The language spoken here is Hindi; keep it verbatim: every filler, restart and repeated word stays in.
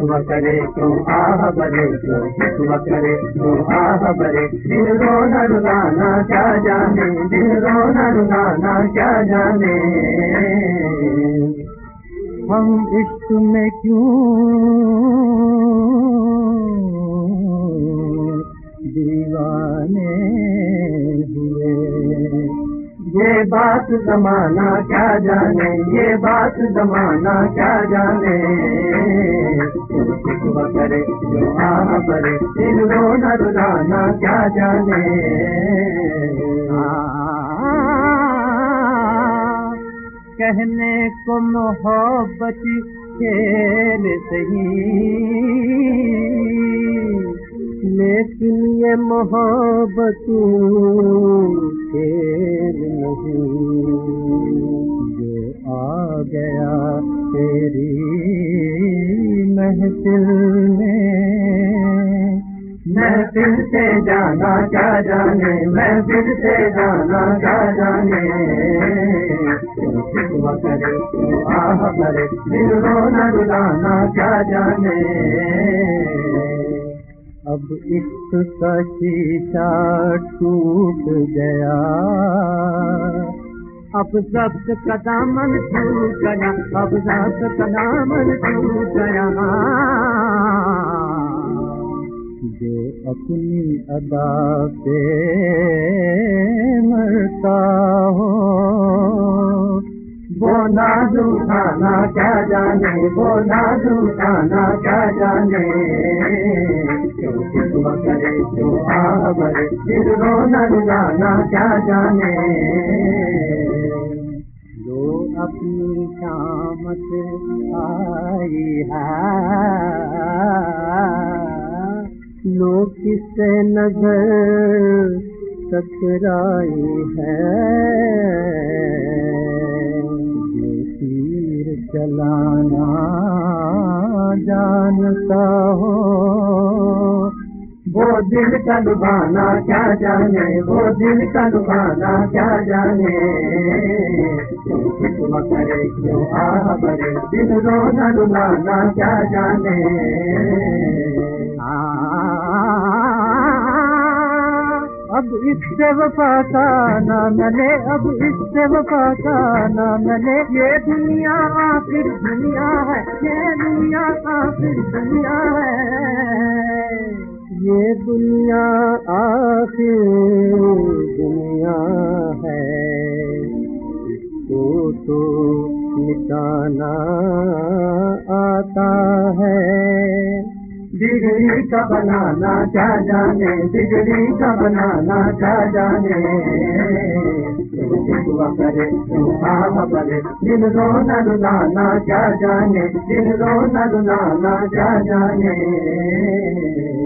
शिकवा करे क्यों आह भरे, क्यों शिकवा करे क्यों आह भरे। दिल रोना रुलाना क्या जाने, दिल रोना रुलाना क्या जाने। हम इश्क में क्यों दीवाने हुए, ये बात जमाना क्या जाने, ये बात जमाना क्या जाने। क्यों शिकवा करे क्यों आह भरे, दिल रोना रुलाना क्या जाने। कहने को मोहब्बत खेल सही, लेकिन ये मोहब्बत खेल नहीं। जो आ गया तेरी महफिल में, महफिल से जाना क्या जाने, महफिल से जाना क्या जाने। क्यों शिकवा करे क्यों आह भरे, दिल रोना रुलाना क्या जाने। अब इश्क का शीशा टूट गया, अब ज़ब्त का दामन टूट गया, अब ज़ब्त का दामन टूट गया। जो अपनी अदा पे मरता हो, वो नाज उठाना क्या जाने, वो नाज उठाना क्या जाने। क्यों शिकवा करे क्यों आह भरे, दिल रोना रुलाना क्या जाने। जो अपनी शामत आई है, लोग किससे नजर टकराई है। जो तीर चलाना जानता हो, वो दिल का लुभाना क्या जाने, वो दिल का लुभाना क्या जाने। क्यों शिकवा करे क्यों आह भरे, दिल रोना रुलाना क्या जाने। अब इससे वफा का ना मिले, अब इससे वफा का ना मिले। ये दुनिया आखिर दुनिया है, ये दुनिया आखिर दुनिया है, ये दुनिया आखिर दुनिया है। इसको तो मिटाना आता है। बिगड़ी का बनाना क्या जाने, बिगड़ी का बनाना क्या जाने। क्यों शिकवा करे क्यों आह भरे, दिल रोना रुलाना क्या जाने, दिल रोना रुलाना क्या जाने।